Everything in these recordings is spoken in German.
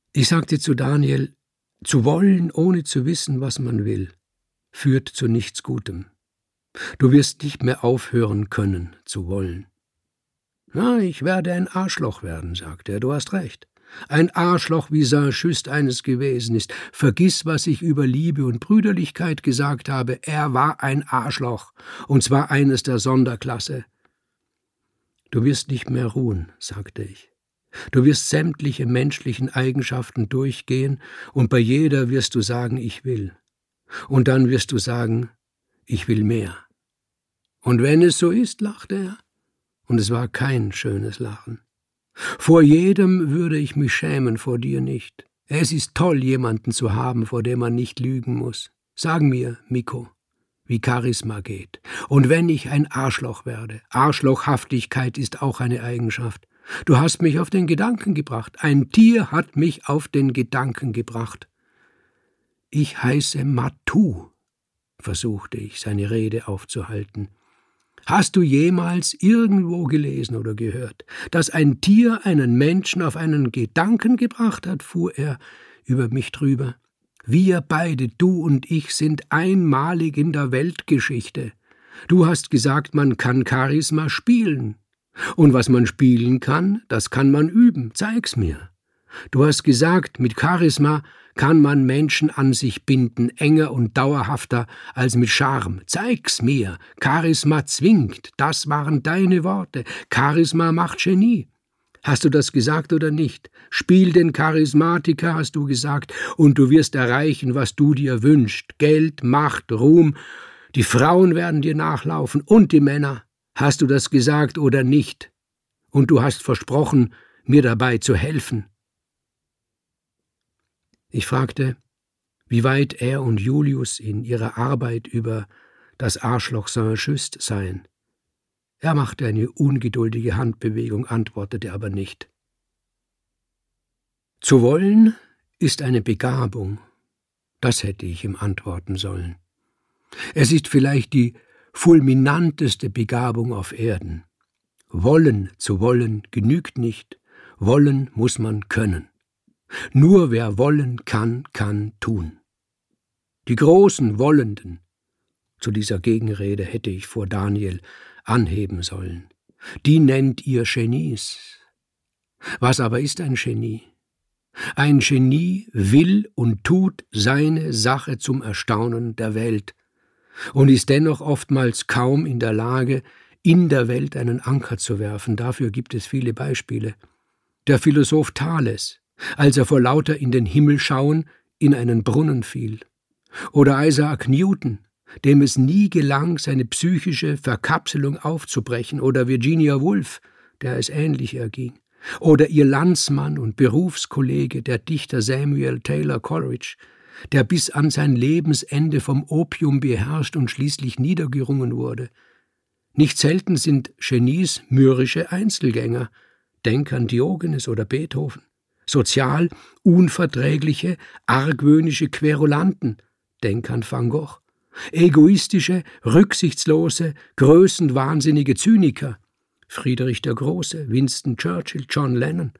Ich sagte zu Daniel, zu wollen, ohne zu wissen, was man will, führt zu nichts Gutem. Du wirst nicht mehr aufhören können, zu wollen. Na, ich werde ein Arschloch werden, sagte er, du hast recht. Ein Arschloch, wie Saint-Just eines gewesen ist. Vergiss, was ich über Liebe und Brüderlichkeit gesagt habe. Er war ein Arschloch, und zwar eines der Sonderklasse. Du wirst nicht mehr ruhen, sagte ich. Du wirst sämtliche menschlichen Eigenschaften durchgehen, und bei jeder wirst du sagen, ich will. Und dann wirst du sagen, ich will mehr. Und wenn es so ist, lachte er, und es war kein schönes Lachen. Vor jedem würde ich mich schämen, vor dir nicht. Es ist toll, jemanden zu haben, vor dem man nicht lügen muss. Sag mir, Mikko, wie Charisma geht. Und wenn ich ein Arschloch werde, Arschlochhaftigkeit ist auch eine Eigenschaft. Du hast mich auf den Gedanken gebracht. Ein Tier hat mich auf den Gedanken gebracht. Ich heiße Matu, versuchte ich, seine Rede aufzuhalten. Hast du jemals irgendwo gelesen oder gehört, dass ein Tier einen Menschen auf einen Gedanken gebracht hat, fuhr er über mich drüber. Wir beide, du und ich, sind einmalig in der Weltgeschichte. Du hast gesagt, man kann Charisma spielen. Und was man spielen kann, das kann man üben. Zeig's mir. Du hast gesagt, mit Charisma kann man Menschen an sich binden, enger und dauerhafter als mit Charme. Zeig's mir. Charisma zwingt. Das waren deine Worte. Charisma macht Genie. Hast du das gesagt oder nicht? Spiel den Charismatiker, hast du gesagt, und du wirst erreichen, was du dir wünschst. Geld, Macht, Ruhm. Die Frauen werden dir nachlaufen und die Männer. Hast du das gesagt oder nicht? Und du hast versprochen, mir dabei zu helfen. Ich fragte, wie weit er und Julius in ihrer Arbeit über das Arschloch Saint-Just seien. Er machte eine ungeduldige Handbewegung, antwortete aber nicht. Zu wollen ist eine Begabung, das hätte ich ihm antworten sollen. Es ist vielleicht die fulminanteste Begabung auf Erden. Wollen zu wollen genügt nicht, wollen muss man können. Nur wer wollen kann, kann tun. Die großen Wollenden, zu dieser Gegenrede hätte ich vor Daniel anheben sollen, die nennt ihr Genies. Was aber ist ein Genie? Ein Genie will und tut seine Sache zum Erstaunen der Welt und ist dennoch oftmals kaum in der Lage, in der Welt einen Anker zu werfen. Dafür gibt es viele Beispiele. Der Philosoph Thales, als er vor lauter in den Himmel schauen in einen Brunnen fiel. Oder Isaac Newton, dem es nie gelang, seine psychische Verkapselung aufzubrechen. Oder Virginia Woolf, der es ähnlich erging. Oder ihr Landsmann und Berufskollege, der Dichter Samuel Taylor Coleridge, der bis an sein Lebensende vom Opium beherrscht und schließlich niedergerungen wurde. Nicht selten sind Genies mürrische Einzelgänger. Denk an Diogenes oder Beethoven. Sozial unverträgliche, argwöhnische Querulanten. Denk an Van Gogh. Egoistische, rücksichtslose, größenwahnsinnige Zyniker. Friedrich der Große, Winston Churchill, John Lennon.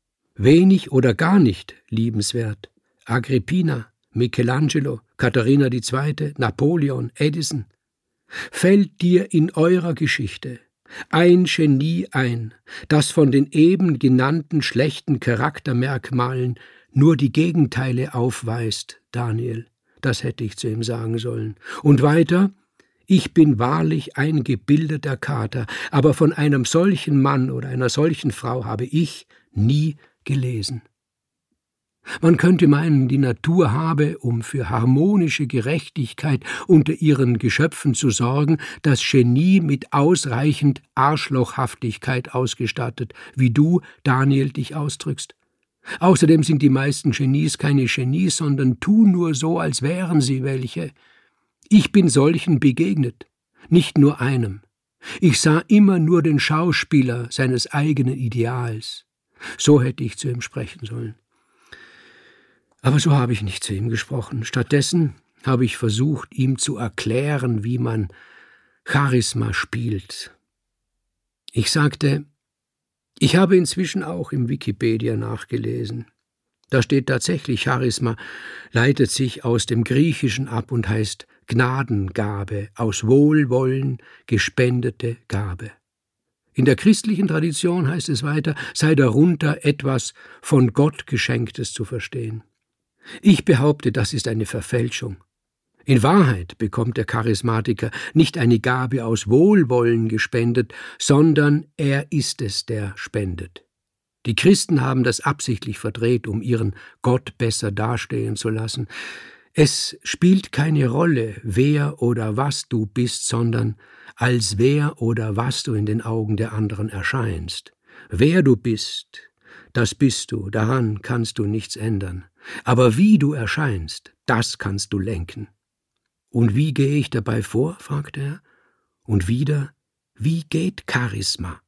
Wenig oder gar nicht liebenswert. Agrippina, Michelangelo, Katharina II., Napoleon, Edison. Fällt dir in eurer Geschichte ein Genie ein, das von den eben genannten schlechten Charaktermerkmalen nur die Gegenteile aufweist, Daniel? Das hätte ich zu ihm sagen sollen. Und weiter, ich bin wahrlich ein gebildeter Kater, aber von einem solchen Mann oder einer solchen Frau habe ich nie gelesen. Man könnte meinen, die Natur habe, um für harmonische Gerechtigkeit unter ihren Geschöpfen zu sorgen, das Genie mit ausreichend Arschlochhaftigkeit ausgestattet, wie du, Daniel, dich ausdrückst. Außerdem sind die meisten Genies keine Genies, sondern tun nur so, als wären sie welche. Ich bin solchen begegnet, nicht nur einem. Ich sah immer nur den Schauspieler seines eigenen Ideals. So hätte ich zu ihm sprechen sollen. Aber so habe ich nicht zu ihm gesprochen. Stattdessen habe ich versucht, ihm zu erklären, wie man Charisma spielt. Ich sagte, ich habe inzwischen auch im Wikipedia nachgelesen. Da steht tatsächlich, Charisma leitet sich aus dem Griechischen ab und heißt Gnadengabe, aus Wohlwollen gespendete Gabe. In der christlichen Tradition heißt es weiter, sei darunter etwas von Gott Geschenktes zu verstehen. Ich behaupte, das ist eine Verfälschung. In Wahrheit bekommt der Charismatiker nicht eine Gabe aus Wohlwollen gespendet, sondern er ist es, der spendet. Die Christen haben das absichtlich verdreht, um ihren Gott besser dastehen zu lassen. Es spielt keine Rolle, wer oder was du bist, sondern als wer oder was du in den Augen der anderen erscheinst. Wer du bist, das bist du, daran kannst du nichts ändern. Aber wie du erscheinst, das kannst du lenken. Und wie gehe ich dabei vor? Fragte er. Und wieder, wie geht Charisma?